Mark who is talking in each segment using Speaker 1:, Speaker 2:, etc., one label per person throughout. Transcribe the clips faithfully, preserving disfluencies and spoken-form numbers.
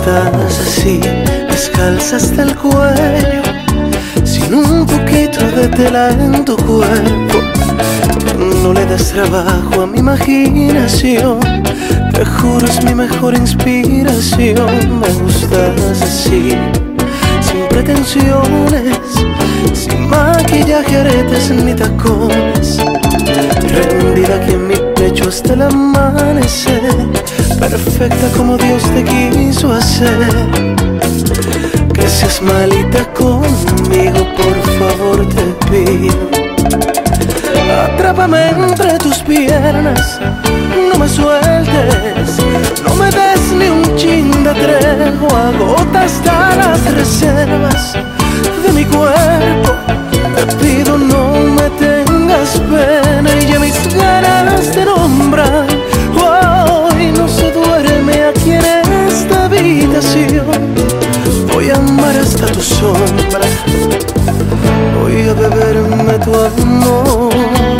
Speaker 1: gustas así, descalza hasta el cuello, sin un poquito de tela en tu cuerpo. No le das trabajo a mi imaginación, te juro es mi mejor inspiración. Me gustas así, sin pretensiones, sin maquillaje, aretes ni tacones, rendida aquí en mi pecho hasta el amanecer, perfecta como Dios te quiso hacer. Que seas malita conmigo, por favor te pido. Atrápame entre tus piernas, no me sueltes, no me des ni un chin de tregua, agota hasta las reservas de mi cuerpo. Te pido no me tengas pena y ya mis ganas te nombran. Hoy no se duerme aquí en esta habitación. Voy a amar hasta tu sombra, voy a beberme tu amor.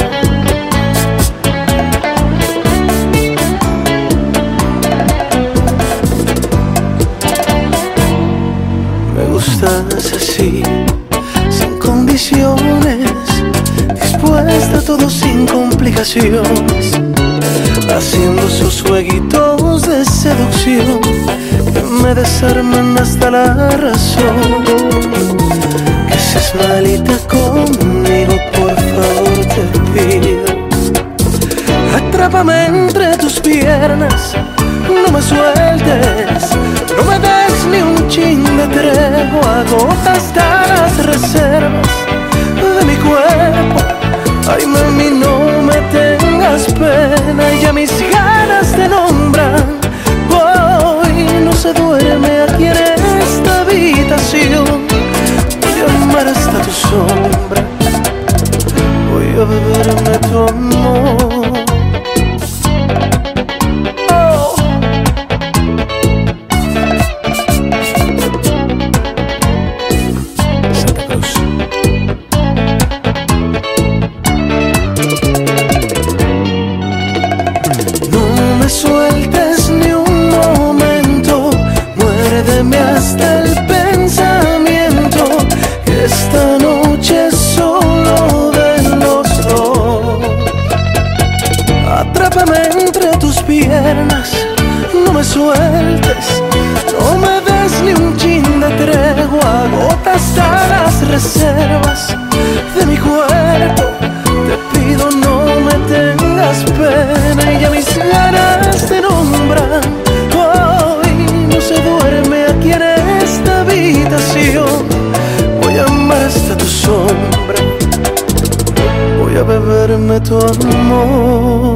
Speaker 1: Me gustas así, sin condiciones, dispuesta a todo sin complicaciones, haciendo sus jueguitos de seducción que me desarman hasta la razón. Que seas malita conmigo, por favor te pido. Atrápame entre tus piernas, no me sueltes, no me des ni un chin de tregua, agota hasta las reservas de mi cuerpo. Ay mami, no me tengas pena y ya mis ganas te nombran. Hoy no se duerme aquí en esta habitación. Voy a amar hasta tu sombra, voy a beberme tu amor. Sueltes ni un momento, muérdeme hasta el pensamiento, que esta noche es solo de los dos. Atrápame entre tus piernas, no me sueltes, no me des ni un chin de tregua, agota hasta las reservas de mi cuerpo. Te pido no me tengas pena y ya mis ganas te nombran. Hoy no se duerme aquí en esta habitación. Voy a amar hasta tu sombra, voy a beberme tu amor.